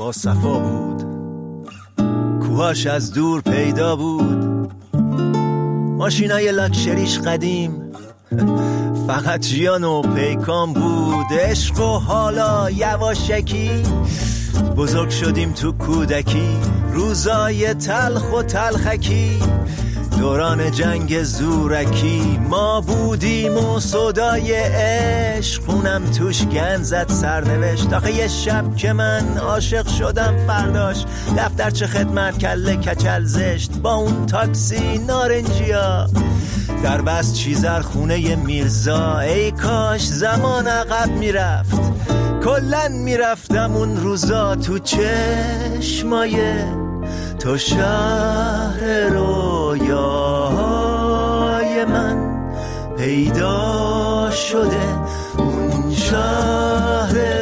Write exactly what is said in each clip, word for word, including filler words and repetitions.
با صفا بود، کوهاش از دور پیدا بود، ماشینای لاکچریش قدیم، فقط جیان و پیکان بود. عشق و حالا یواشکی بزرگ شدیم تو کودکی، روزای تلخ و تلخکی، دوران جنگ زورکی. ما بودیم و صدای عشق خونم توش گند زد سرنوشت. آخه یه شب که من عاشق شدم فرداش دفترچه خدمت کله کچل زشت با اون تاکسی نارنجیا در بس چیزر خونه میرزا. ای کاش زمان عقب میرفت، کلن میرفتم اون روزا تو چشمای تو شهر رویاهای من پیدا شده. اون شهر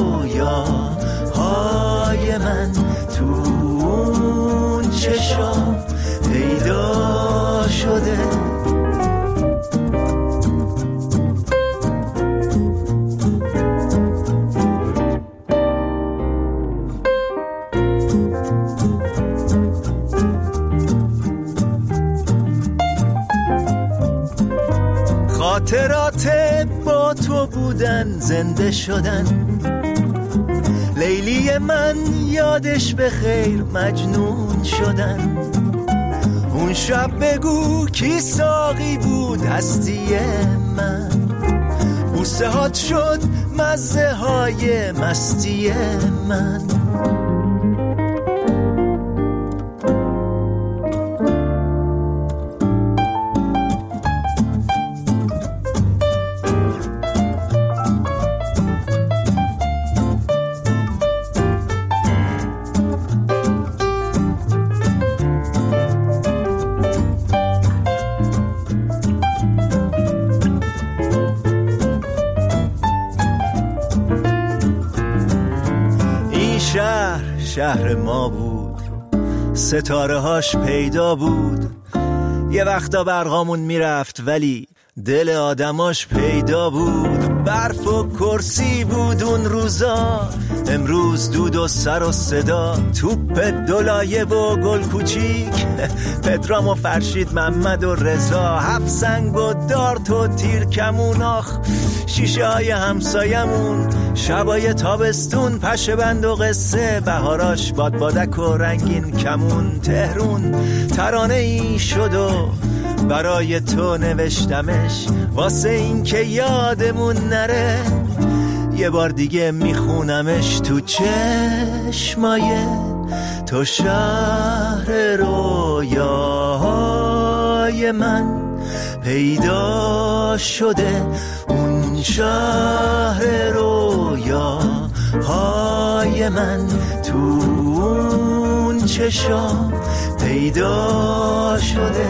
رویاهای من تو اون چشم پیدا شده. خاطرات با تو بودن زنده شدن، لیلی من یادش به خیر مجنون شدن. اون شب بگو کی ساقی بود هستی من، بوسه هات شد مزه های مستی من. شهر ما بود، ستاره هاش پیدا بود، یه وقتا برقامون میرفت ولی دل آدماش پیدا بود. برف و کرسی بود اون روزا، امروز دود و سر و صدا، توپ دولایه و گل کوچیک، پدرام و فرشید محمد و رضا، هفت سنگ و دارت و تیر کمون. آخ شیشه های همسایمون، شبای تابستون، پشه بند و قصه، بهاراش بادبادک و رنگین کمون. تهرون ترانه ای شد و برای تو نوشتمش، واسه این که یادمون نره یه بار دیگه میخونمش. تو چشمای تو شهر رویاهای من پیدا شده. اون شهر رویاهای من تو اون چشم پیدا شده.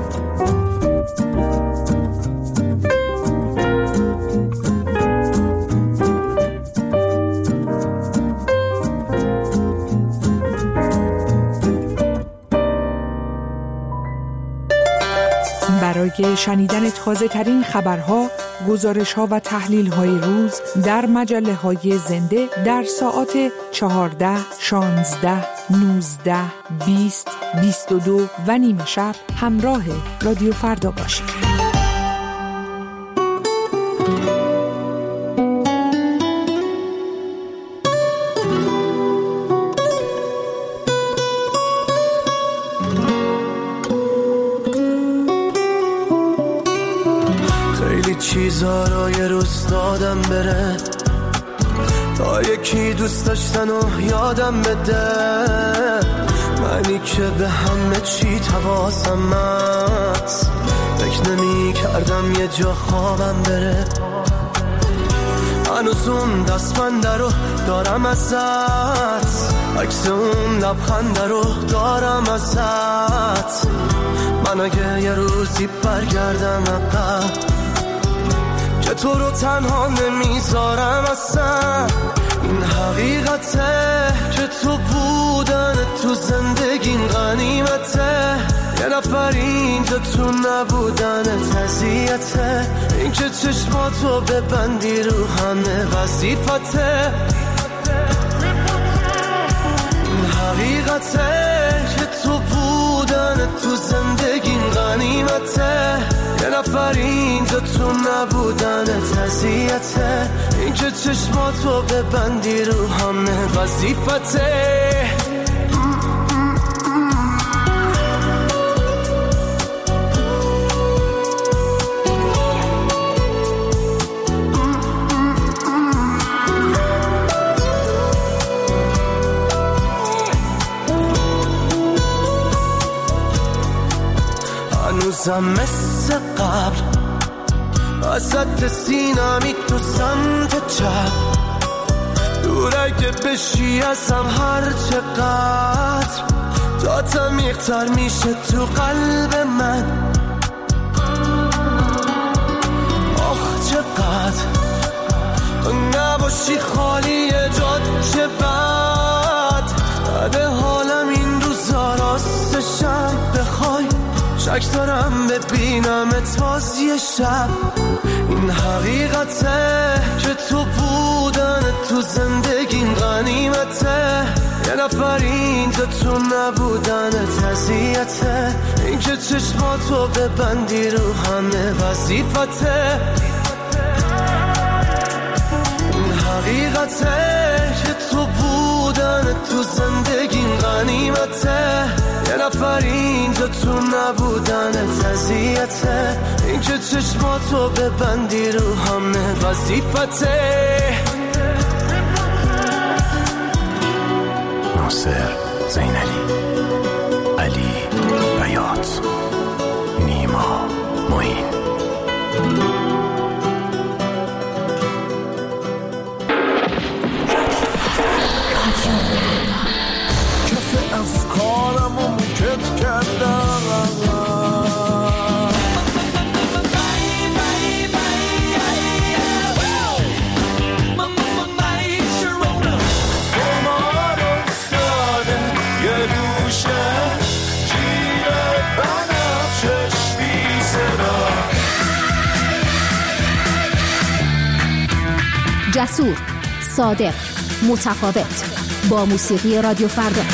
برای شنیدن تازه ترین خبرها، گزارش ها و تحلیل های روز در مجله های زنده در ساعات چهارده، شانزده، نوزده، بیست، بیست و دو و نیمه شب همراه رادیو فردا باشید. چیزا رو یه روز دادم بره تا یکی دوست داشتن و یادم بده، منی که به همه چی حواسم هست، فکر نمی کردم یه جا خوابم بره. هنوز اون دستبنده رو دارم ازت، عکس اون لبخنده رو دارم ازت. من اگه یه روزی برگردم عقب که تو رو تنها نمیذارم اصلا، این حقیقته که تو بودن تو زندگیم غنیمته، یه نفر اینجا تو نبودن تزیته، این که چشماتو ببندی رو همه وظیفته. حقیقته که تو بودن تو زندگیم غنیمته، یه نفر اینجا تو نبودن تزیته، این که چشماتو ببندی رو همه وظیفته. هنوزم مثل قبل وسط سینمی تو سمت چپ، دوره که بشی ازم هر چقدر تا تمیق‌تر میشه تو قلب من. آخ چقدر تو نباشی خالی جاد چه بد، بده حالم این روزا راستشم بخوای، شک دارم ببینمت باز یه شب. این حقیقته که تو بودن تو زندگیم غنیمته، یه نفر اینجا تو نبودن تزیته، این که چشماتو ببندی رو همه وظیفته. این حقیقته که تو بودن تو زندگیم غنیمته، یه نفر اینجا تو نبودن تزیته، این که چشماتو ببندی رو همه وظیفته. ناصر، زینعلی، علی، بیات، نیما، معین. کف افکارم و مکت کردم، جسور، صادق، متفاوت، با موسیقی رادیو فردا.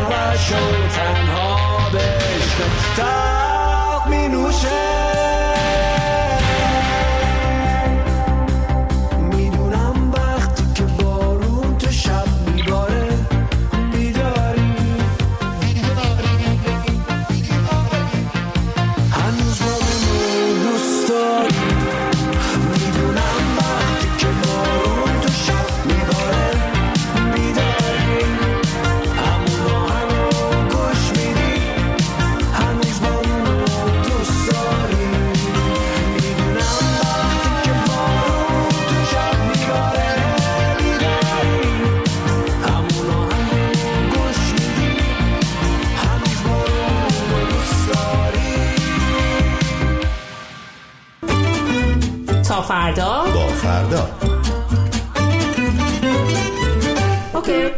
تنها بشکن تاق می نوشه. فردا با فردا. اوکی.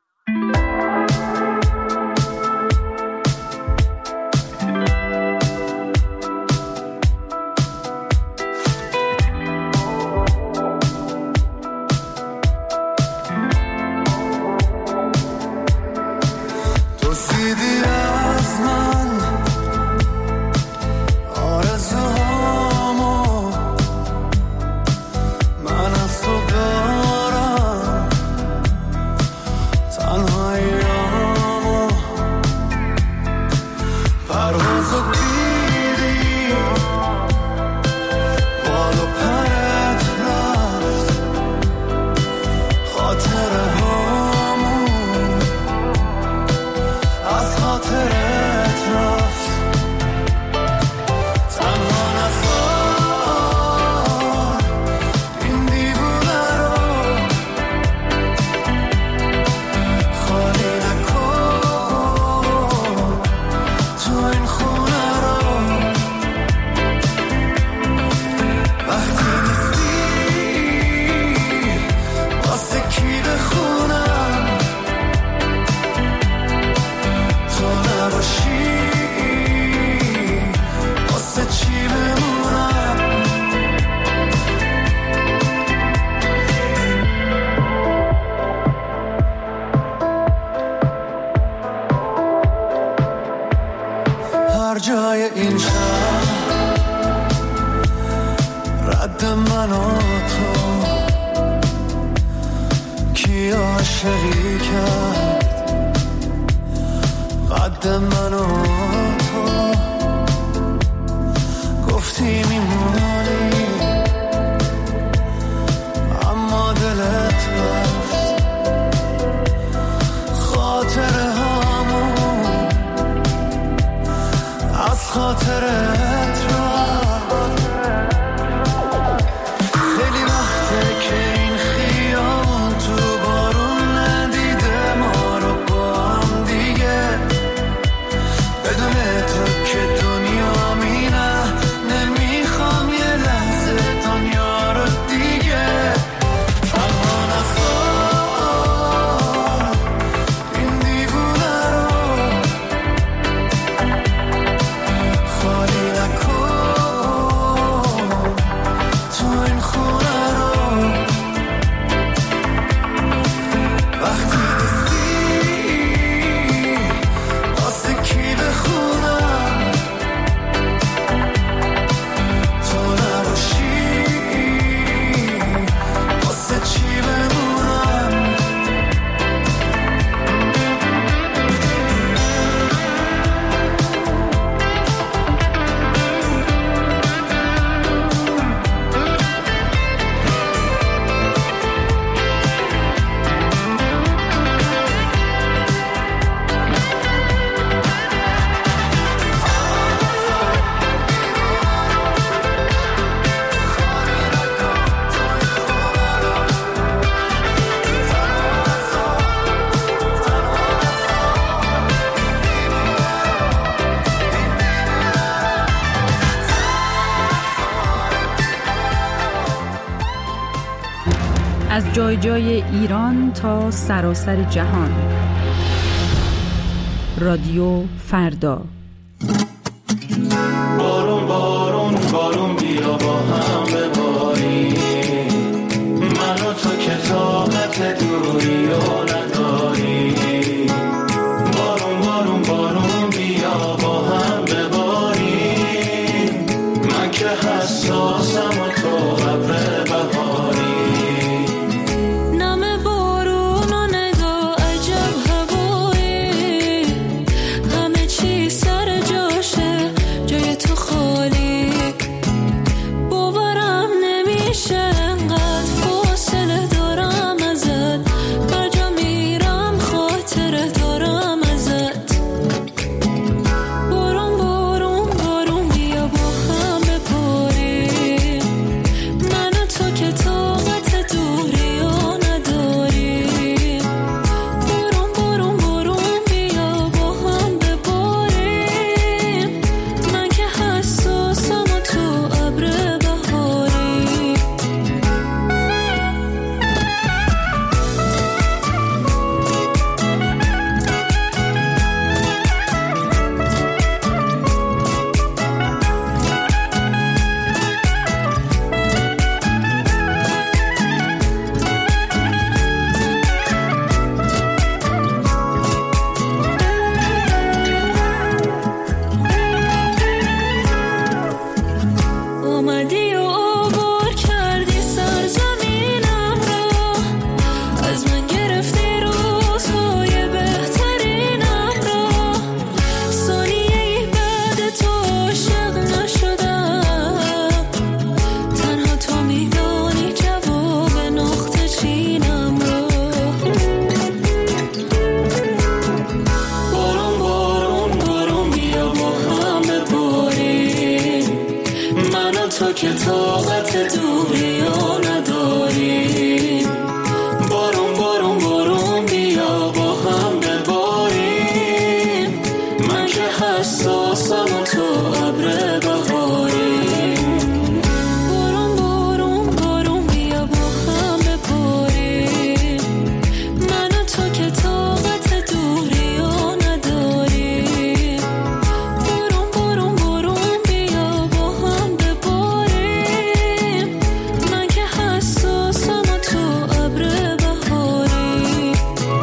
از جای جای ایران تا سراسر جهان. رادیو فردا. بارون بارون بارون بیا با هم بباریم، من و تو که طاقت دوری رو نداریم. بارون بارون بارون بیا با هم بباریم، من که حساسم و تو ابر بهاری. سر جاش که طاقت دوری ها نداری. بارون بارون بارون بیا با هم بباریم، من که حساسم و تو ابر بهاری. بارون بارون بارون بیا با هم بباریم، من و تو که طاقت دوری ها نداری. بارون بارون بارون بیا با هم بباریم، من که حساسم و تو ابر بهاری.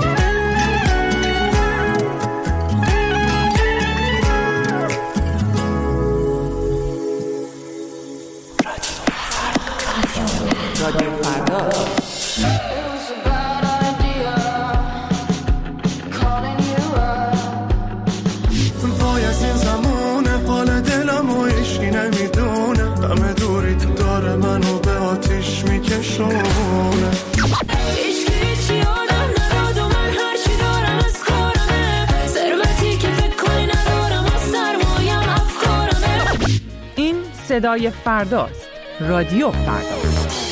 وای از این زمونه حال دلم و ایشی نمیدونه، همه دوری تو داره منو به آتیش میکشونه. هیچکی هیچی آدم نداد و من هرچی دارم از کارمه، ثروتی که فکر کنی ندارم و سرمایم افکارمه. این صدای فرداست. رادیو فردا.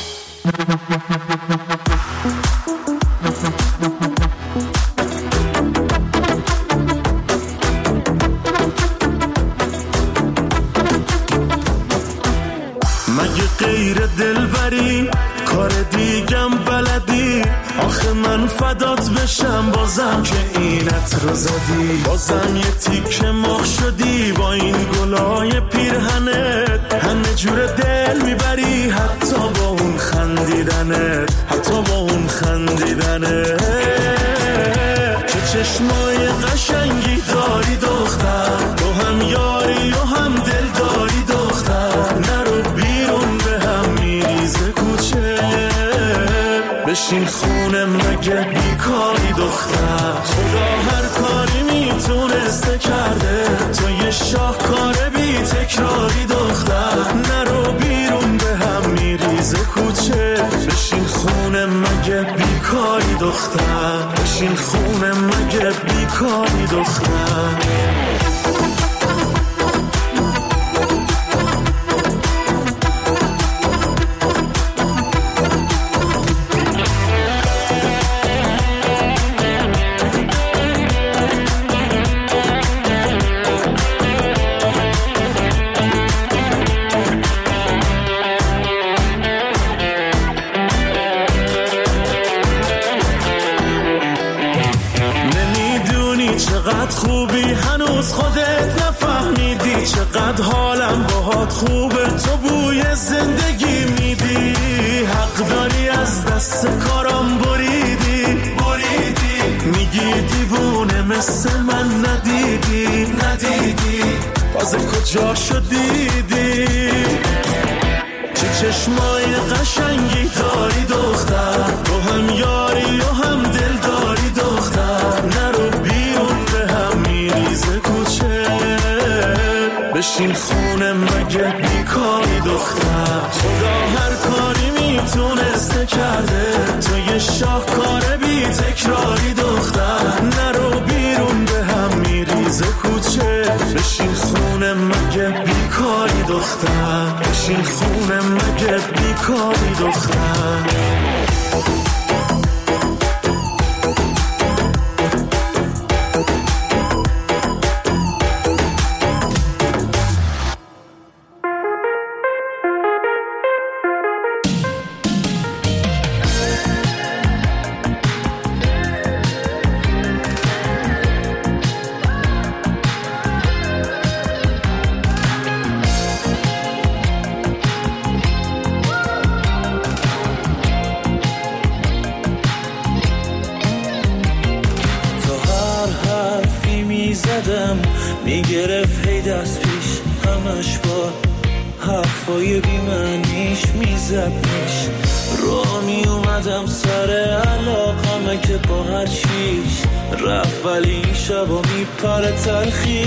مگه غیر دلبری کار دیگم بلدی؟ آخه من فدات بشم بازم که اینت رو زدی. بازم یه تیکه مخ شدی با این گلای پیرهنت، همه جور دل میبری حتی با اون خندیدنت، حتی با اون خندیدنت. چه چشمای قشنگی داری دختر، تو هم یاری و هم دل داری دختر. نرو بیرون به هم میریزه کوچه، بشین خونه مگه بیکاری دختر. خدا هر کاری میتونسته کرده، تو یه شاهکار بی تکراری دختر. نرو بیرون به هم میریزه کوچه، بشین خونه مگه بیکاری دختر. بشین خونه مگه بیکاری دختر. چقدر خوبی هنوز خودت نفهمیدی، چقدر حالم باهات خوبه تو بوی زندگی میدی. حق داری از دست کارم بریدی بریدی، میگی دیوونه مثل من ندیدی ندیدی، باز کجا شدیدی؟ چه چشمای قشنگی داری دختر، تو هم یاری و هم دل داری دختر. نرو بیرون به هم میریزه کوچه، بشین خونه مگه بیکاری دختر. خدا هر کاری میتونسته کرده، تو یه شاهکار بی تکراری دختر. نرو بیرون به هم میریزه کوچه، بشین خونه مگه بیکاری دختر. بشین خونه مگه بیکاری دختر. میگرفت هی دست پیش همش با حرفای بیمعنیش میزدنش. را می اومدم سر علاقمه که با هر چیش رفت، ولی این شبا میپره تلخیش.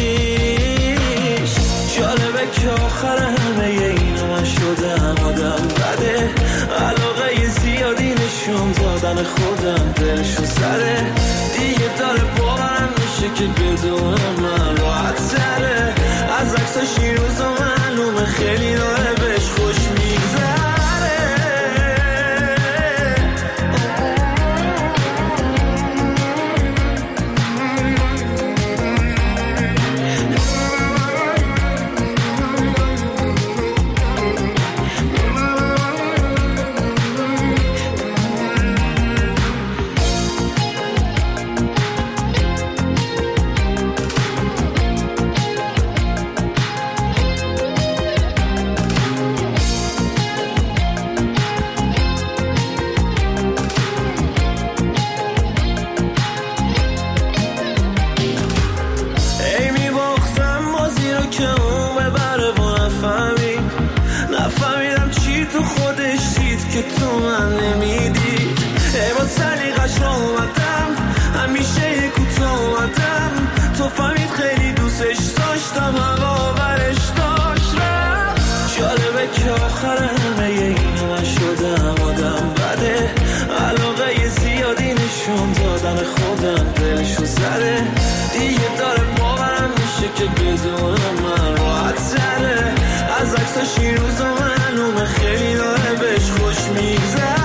جالبه که آخر همه اینو من شدم آدم بده، علاقه زیادی نشون دادن خودم دلشو سره. دیگه داره باورم میشه که بدون من راحت تره. از عکساش این روزا معلومه خیلی داره بهش خوش تره، دیگه داره باورم میشه که بدون من راحت تره. از عکساش این روزا معلومه خیلی داره بهش خوش میگذره.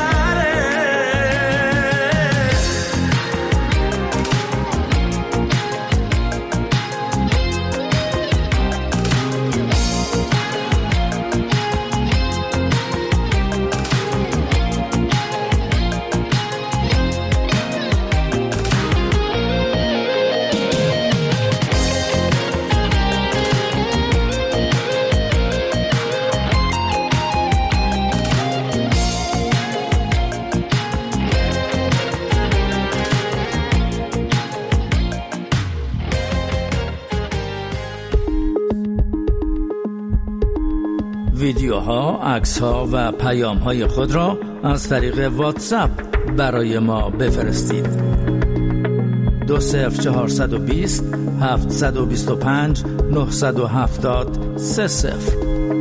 ویدیوها، عکس‌ها و پیام‌های خود را از طریق واتساپ برای ما بفرستید. دو صفر چهارصد و بیست هفتصد و بیست و پنج نهصد و هفتاد سه صفر.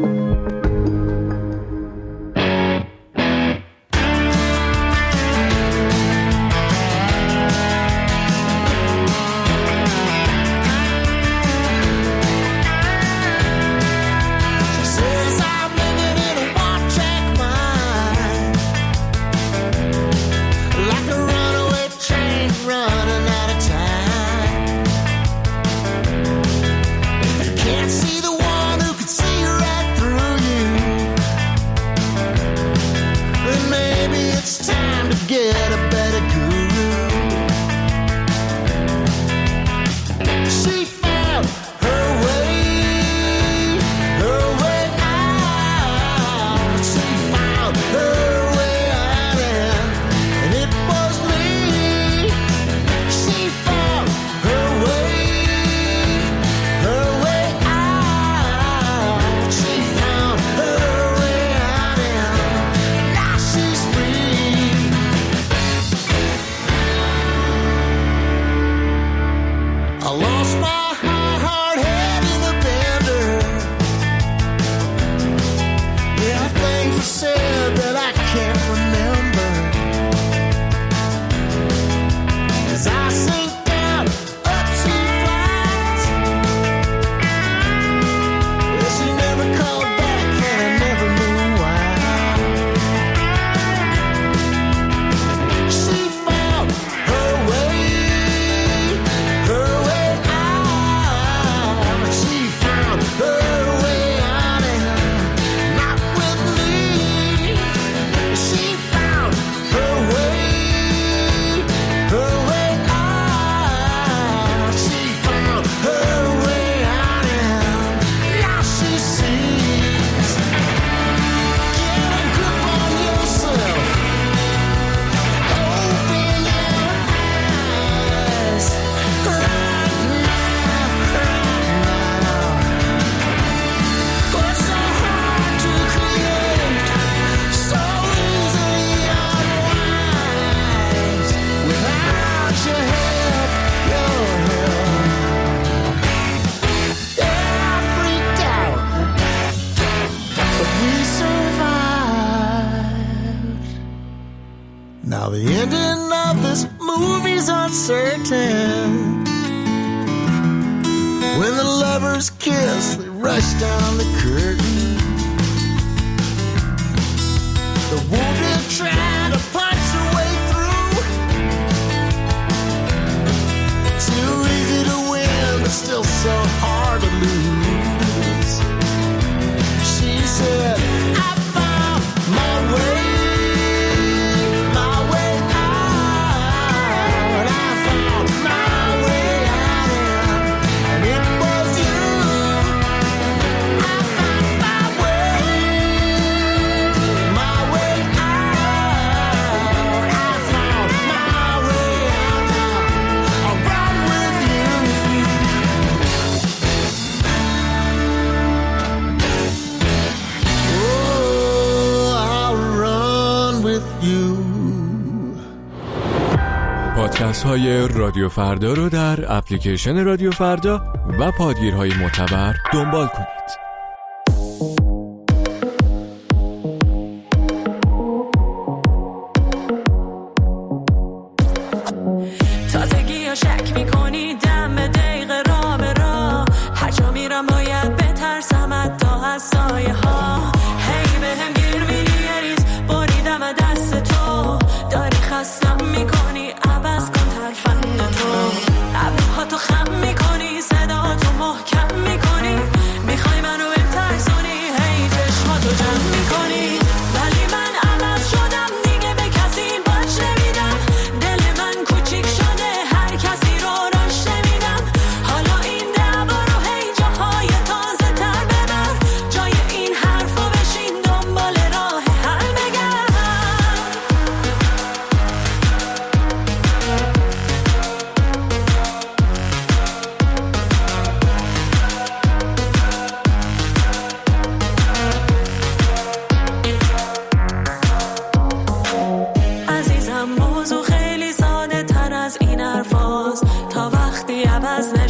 Now the ending of this movie's uncertain. When the lovers kiss, they rush down the curtain. The wounded try to punch their way through. Too easy to win, but still so hard to lose. She said, I found my way. پادکست های رادیو فردا رو در اپلیکیشن رادیو فردا و پادگیرهای معتبر دنبال کنید. تازگی ها شک میکنی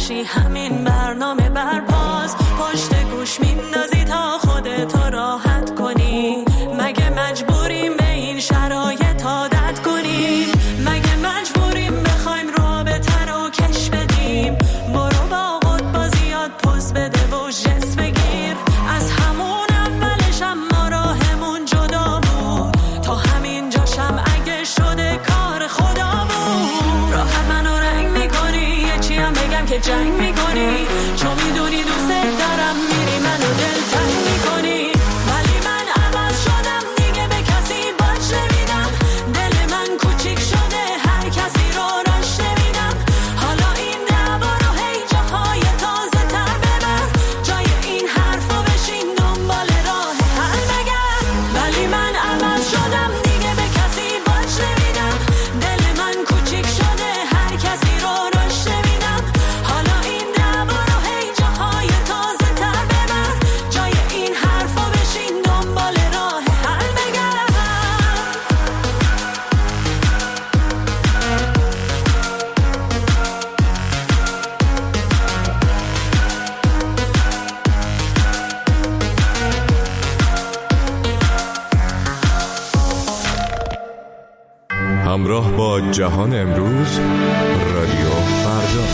باشی همین برنامه برپاس، پشت گوش میندازی تا خودتو راحت کنی. مگه مجبوریم به این شرایط عادت کنیم؟ مگه مجبوریم بخوایم رابطه رو کش بدیم؟ برو با قطبا زیاد پوز بده و جست بگیر. از همون اولش اما راهمون جدا بود، تا همین جاشم اگه شده کار خدا بود. راحت منو رنگ میکنی، یه چی هم بگم که جنگ میکنی، چون میدونی دوست دارم میری منو دل تنگ میکنی. ولی من عوض شدم دیگه به کسی باج نمیدم، دل من کوچیک شده هر کسی رو راش نمیدم. حالا این دعوا رو هی جاهای تازه تر ببر، جای این حرفا بشین دنبال راه حل بگرد. ولی من عوض شدم دیگه به کسی باج نمیدم، دل من کوچیک شده هر کسی رو راش نمیدم. حالا این دعوا رو هی جاهای تازه تر ببر، جای این حرفا بشین دنبال راه حل بگرد. همراه با جهان امروز، رادیو فردا.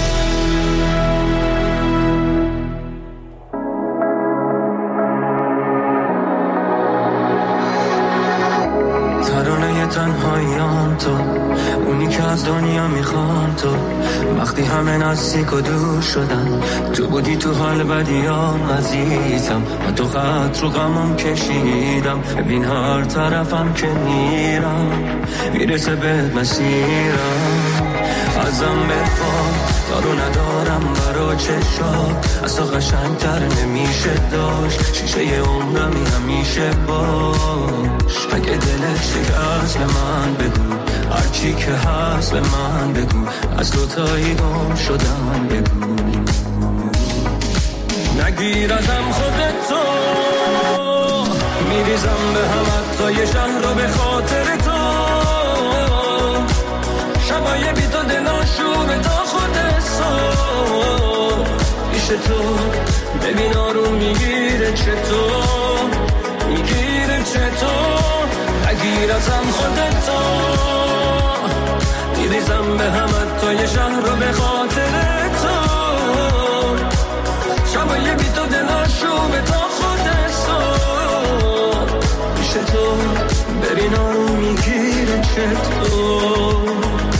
ترانه تنهاییام تو، اونی که از دنیا میخوام تو. وقتی همه نزدیک و دور شدن، تو بودی تو حال بدیام عزیزم. و تو خط رو غمم کشیدم، ببین هر طرفم که میرم میرسه به مسیرم. ازم بخواه دارو ندارم برا چشات، از تو قشنگتر نمیشه داشت. شیشه عمرمی همیشه باش، اگه دلت شکست به من بگو، هرچی که هست به من بگو، از دوتایی گم شدم بگو. نگیر ازم خودتو، میریزم به هم حتی یه شهر رو به خاطر تو. شبای بی تو دلاشونه تا خود صبح پیش تو، ببین آروم میگیره چطور، میگیره چطور. نگیر ازم خودتو، میریزم به هم حتی یه شهر رو به خاطر تو. شبای بی تو دلاشونه تا خود صبح پیش تو، ببین آروم میگیره چطور.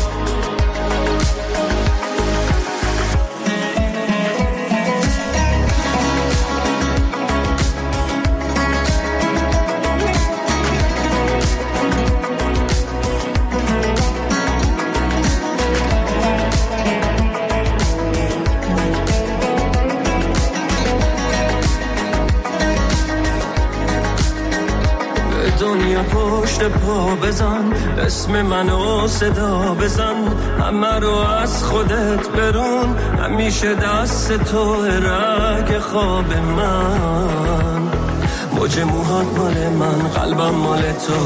دنیا پشت پا بزن، اسم منو صدا بزن، همه رو از خودت برون، همیشه دست تو رگ خواب من. موج موهات مال من، قلبم مال تو،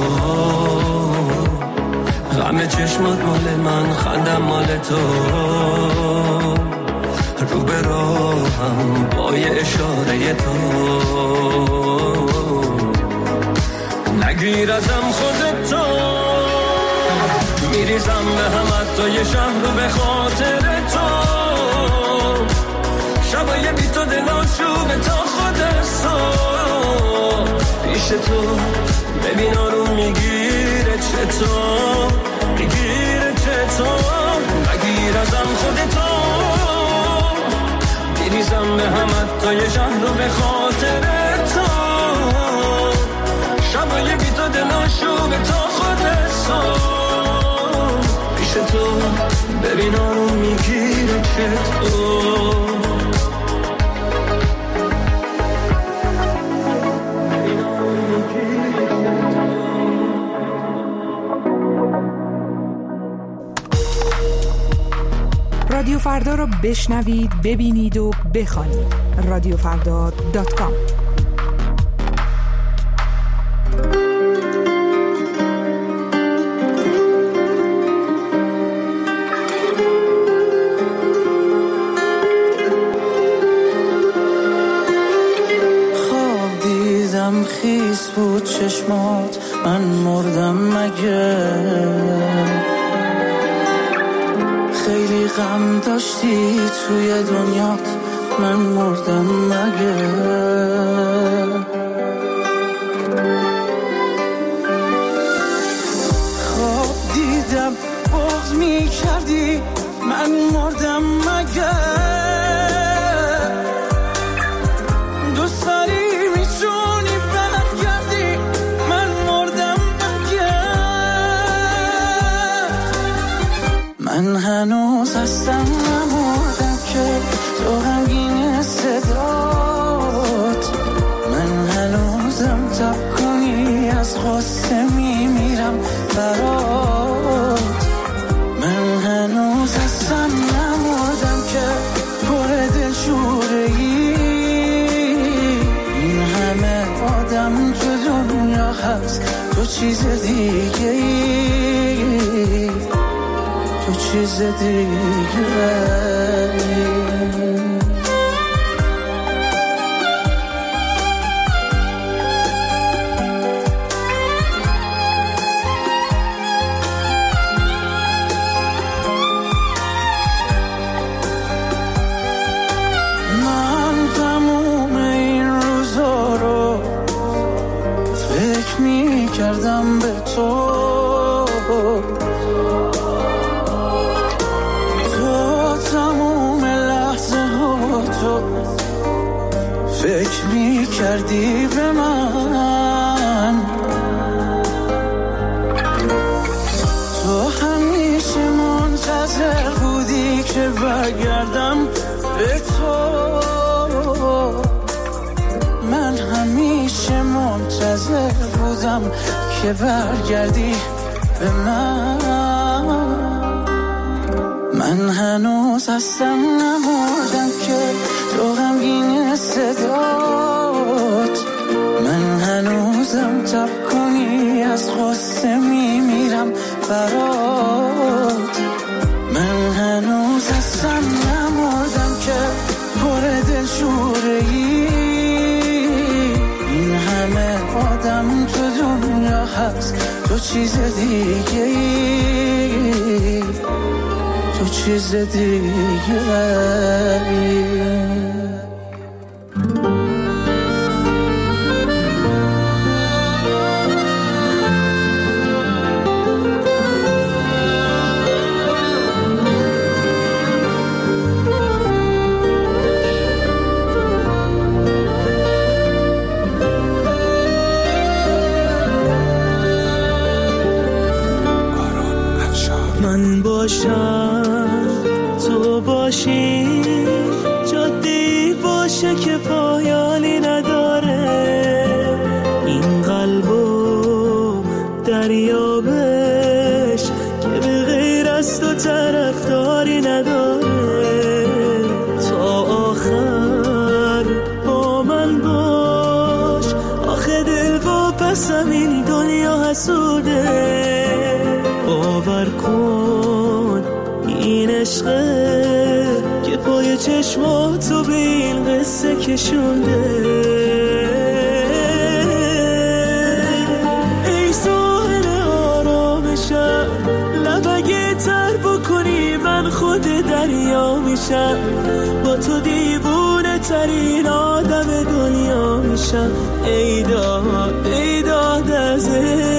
غم چشمات مال من، خندم مال تو. رو به راهم با یه اشاره تو، نگیر ازم خودتو، میریزم به هم حتی یه شهر رو به خاطر تو. شبای بی تو دلاشونه تا خود صبح پیش تو، ببین آروم میگیره چطور، میگیره چطور. نگیر ازم خودتو، میریزم به هم حتی یه شهر رو به خاطر تو. شبای بی تو دلاشونه تا خود صبح پیش تو، ببین آروم میگیره چطور. رادیو فردا رو بشنوید، ببینید و بخوانید. رادیو فردا دات کام. چشمات من مردم مگه؟ خیلی غم داشتی توی دنیات من مردم مگه؟ خواب دیدم بغض می کردی من مردم مگه؟ دوست داری میتونی برگردی من مردم مگه؟ من هنوز هستم نمردم که تو غمگین صدات، من هنوزم تب کنی از غصه میمیرم برات، من هنوز هستم نمردم که پر دلشوره ای، این همه آدم تو دنیا هست تو چیز دیگه ای، تو چیز دیگه ای. کردم به تو تو تموم لحظه ها تو فکر می کردی به من، تو همیشه منتظر بودی که برگردم به تو، من همیشه منتظر بودم که برگردی به من، من هنوز هستم نمردم که تو غمگین صدات، من هنوزم تب کنی از غصه میمیرم برات، من هنوز هستم نمردم که پر دلشوره ای، این همه آدم تو دنیا هست تو چیز دیگه ای، تو چیز دیگه ای. من باشم تو باشی جاده‌ای باشه که پایانی نداره، این قلبو دریابش که به غیر از تو طرفداری نداره، تا آخر با من باش آخه دل و پسم این دنیا حسوده، باور کن این عشقه که پای چشماتو به این قصه کشونده، ای ساحل آرامشم لبگه تر بکنی من خود دریا میشم، با تو دیوونه ترین آدم دنیا میشم، ای داد ای داد از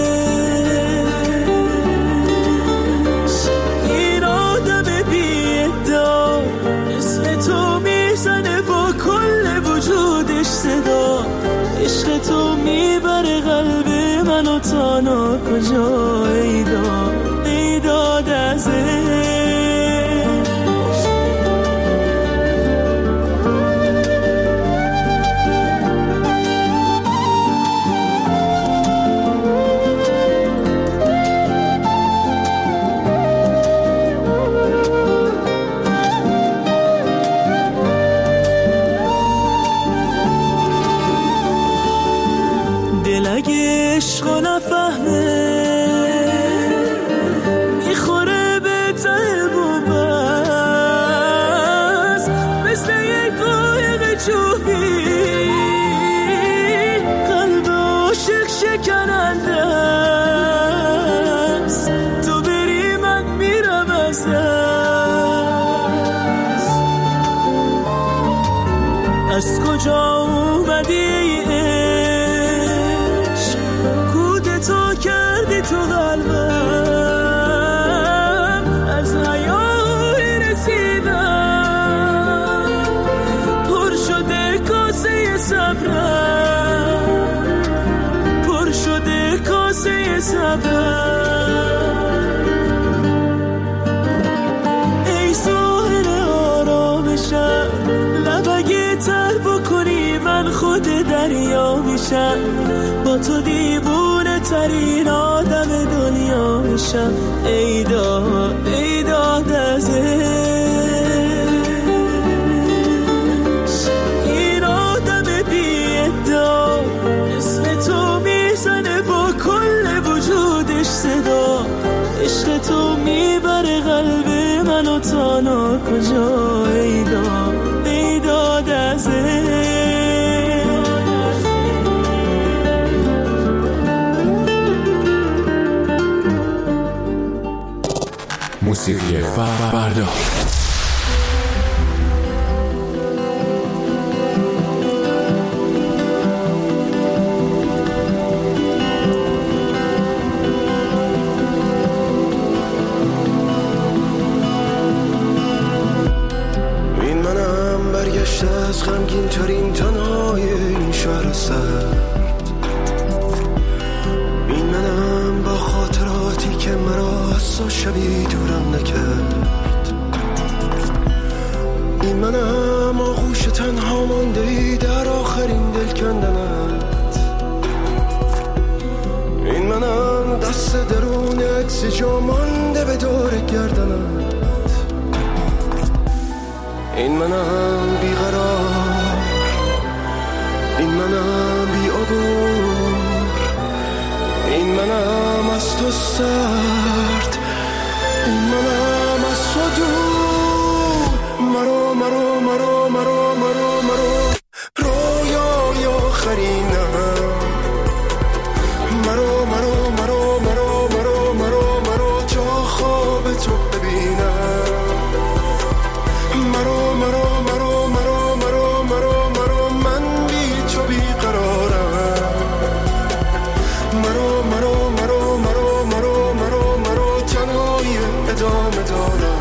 صدا، عشق تو میبره قلب منو تا نا کجا، ای داد ای داد از عشق نفهمه از کجا اومدی عشق کودتا کردی تو قلبم از حیای رسیدم پر شده کاسه صبرم پر شده کاسه صبرم ای ساحل آرامشم لبگی تر بکنی من خود دریا میشم با تو دیوونه ترین آدم دنیا میشم ای داد ای داد از عشق این آدم بی ادعا اسم تو میزنه با کل وجودش صدا عشق تو میبره قلب منو تا نا کجا ای داد ای داد از موسیقی فردا. این منم برگشته از غمگین ترین تنهای این شهر سرد این منم با خاطراتی که مرا از تو شبی دورم نکرد این منم آغوش تنها مانده ای در آخرین دل کندنت این منم دست درون عکس جا مانده به دور گردنت این منم بیقرار این منم بی عبور این منم از تو سرد این منم از تو دور مرو مرو مرو مرو مرو مرو رویای آخرینم مرو مرو مرو مرو مرو مرو مرو تا خواب تو ببینم مرو مرو مرو مرو مرو مرو مرو من بی تو بیقرارم مرو مرو مرو مرو مرو مرو مرو تنهای ادامه دارم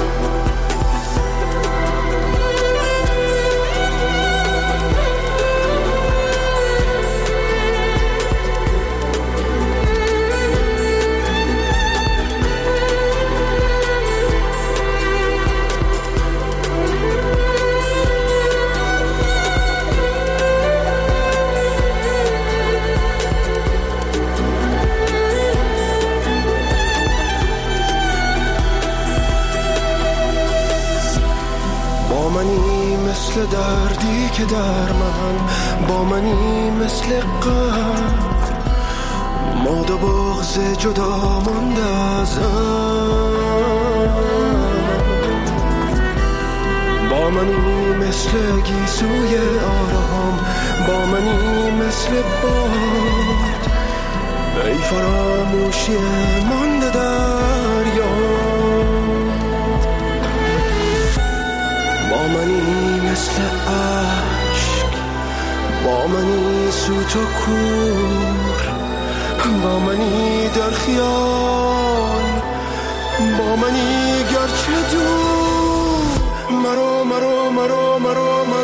با منی مثل دردی که در من با منی مثل غم ماد و بغض جدا مانده ازم با منی مثل گیسوی آرام با منی مثل باد ای فراموشی مانده دریا با منی مثل عشق با منی سوت و کور با منی در خیال با منی گرچه دور مرو مرو مرو مرو مرو